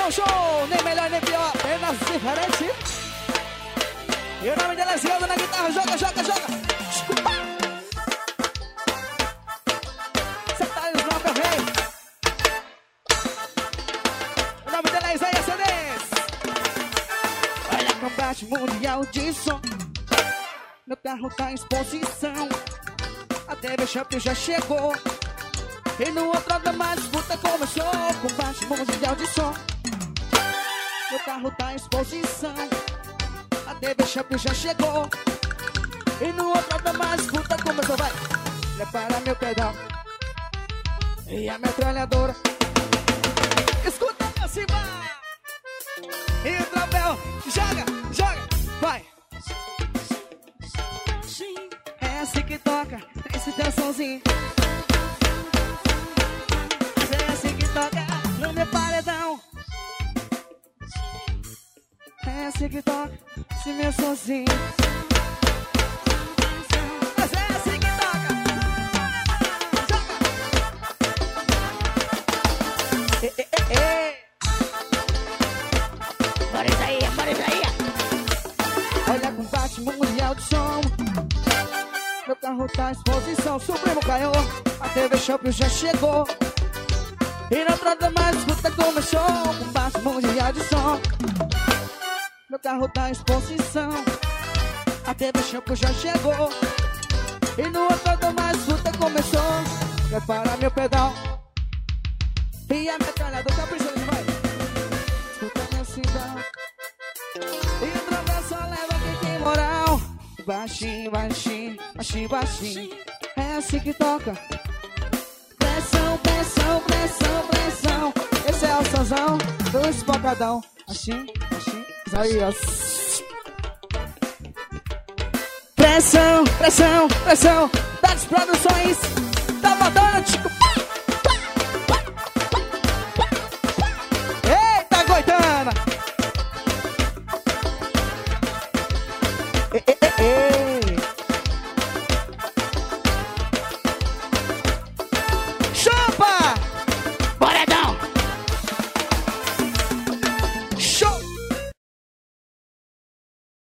Show, show! Nem melhor nem pior, apenas diferente. E o nome dela é Zelda na guitarra. Joga, joga, joga. Desculpa. Você tá aí, não, meu rei. O nome dela é Isaías Cedes. Olha, combate mundial de som. Meu carro tá em exposição. A TV Shop já chegou. E no outro lado mais disputa começou. Combate mundial de som. Meu carro tá em exposição. A TV Shop já chegou. E no outro lado mais disputa começou. Vai, prepara meu pedal e a metralhadora. Escuta pra cima. E o troféu. Joga, joga, vai. É assim que toca esse teu somzinho. É assim que toca no meu paredão. É assim que toca esse meu somzinho. Mas é assim que toca. Joga. Bora isso aí, bora isso aí. Olha, combate mundial de som. Meu carro tá em exposição. Supremo caiu. A TV Shop já chegou. E na troca mais escuta começou. Combate mundial de som. Meu carro tá em exposição. A TV Shop já chegou. E no outro lado mais escuta começou. Prepara meu pedal e a metralhadora. Tá precisando demais. Escuta meu cindão. E o travessa leva quem tem moral. Baixinho, baixinho, baixinho, baixinho. É assim que toca. Pressão, pressão, pressão, pressão. Esse é o sonzão do espocadão. Assim, assim, aí, ó. Pressão, pressão, pressão. Das produções da Madonna, Chico